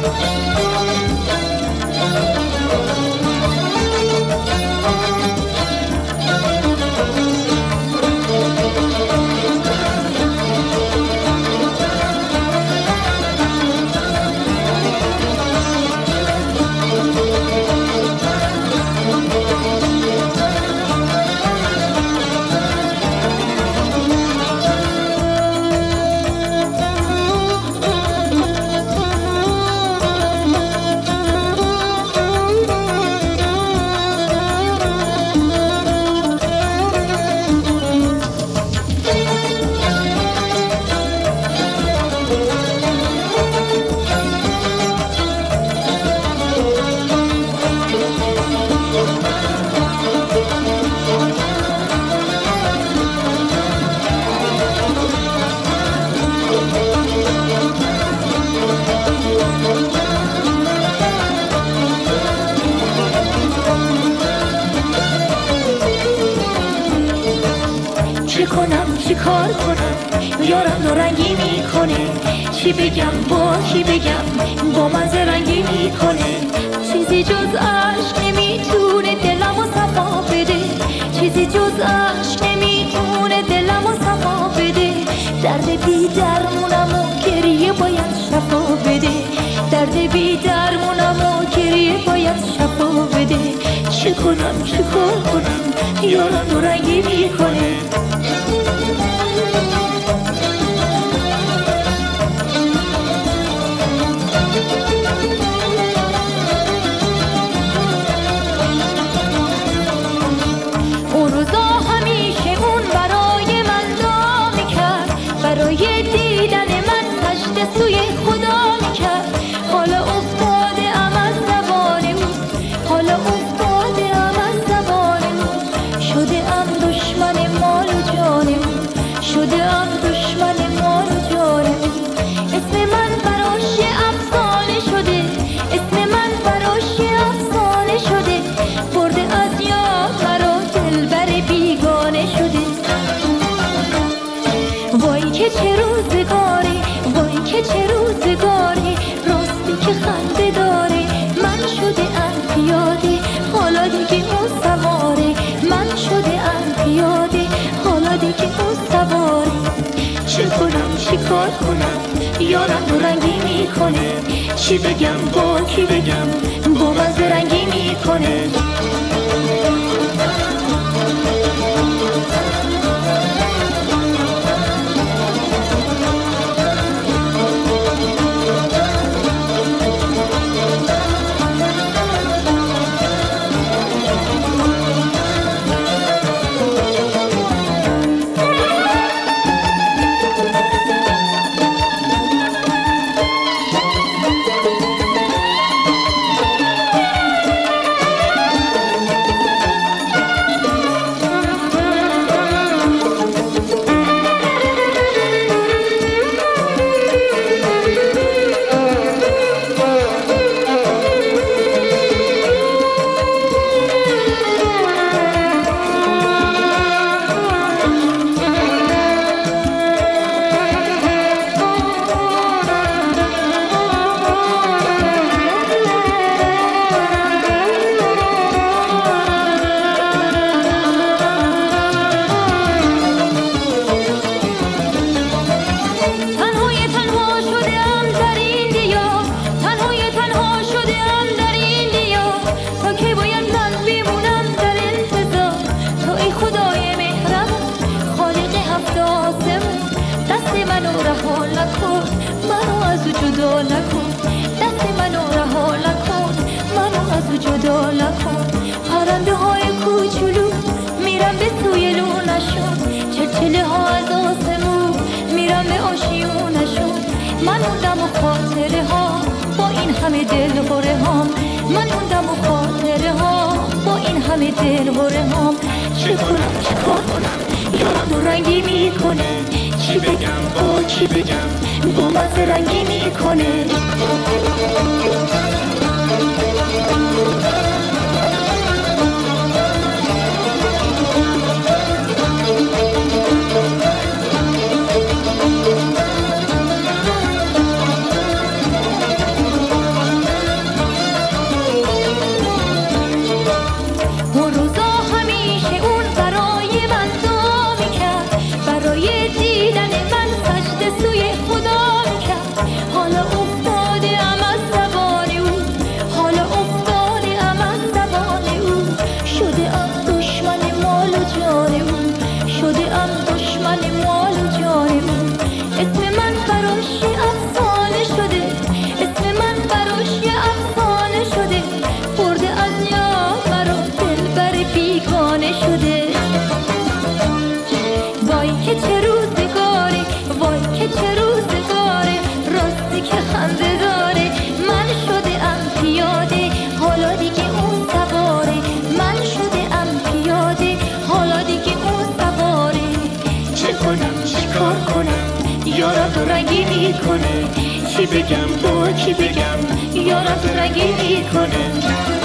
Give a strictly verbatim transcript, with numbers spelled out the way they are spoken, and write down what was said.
چی کنم چی کار کنم یارم دورنگی میکنه، چی بگم با کی بگم با من زرنگی میکنه، چیزی جز عشق نمیتونه دلمو صفا بده، چیزی جز عشق نمیتونه دلمو صفا بده، درد بی درمونمو گریه باید شفا بده، درد بی درمونمو گریه باید شفا بده، چی کنم چی کار کنم یارم دورنگی میکنه. اون روزا همیشه اون برای من دعا میکرد، برای دیدن من سجده سوی خدا میکرد، حالا افتاده ام از زبان اون، حالا افتاده ام از زبان اون، شده ام دشمن مال و جان اون، شده ام دشمن مال و جان اون، اسم من براش افسانه شده، اسم من براش افسانه شده، برده از یاد مرا دلبر بیگانه شده. وای که چه روزگاری، وای که چه روزگاری، راستی که خنده داره، من شده ام پیاده حالا دیگه اون سواره، من شده ام پیاده حالا دیگه اون سواره، چی کنم چی کار کنم یارم دورنگی میکنه، چی بگم با کی بگم با من زرنگی میکنه. جدا نکن، پرنده های کوچولو میرم به سوی لونشون، چلچله ها از آسمون میرم به آشیونشون، من موندم و خاطره ها با این همه دل هره هام، من موندم و خاطره ها با این همه دل هره هام، چه کنم چه کار کنم یارم دو رنگی میکنه، چی بگم با چی بگم با مزه رنگی میکنه. شده ام از زبان او، حالا افتاده ام از زبان او، شده ام دشمن مال و جان او، شده ام دشمن مال و جان او. اسم من براش یه افسانه شده، اسم من براش یه افسانه شده، برده از یاد مرا دلبر بیگانه شده. وای که چه روزگاره، وای که چه روزگاره، راستی که خنده داره. من شده ام پیاده حالا دیگه اون سواره، من شده ام پیاده حالا دیگه اون سواره. چه کنم چه کار کنم یارم تو رنگی کنه، چی بگم با کی بگم یارم تو رنگی کنه.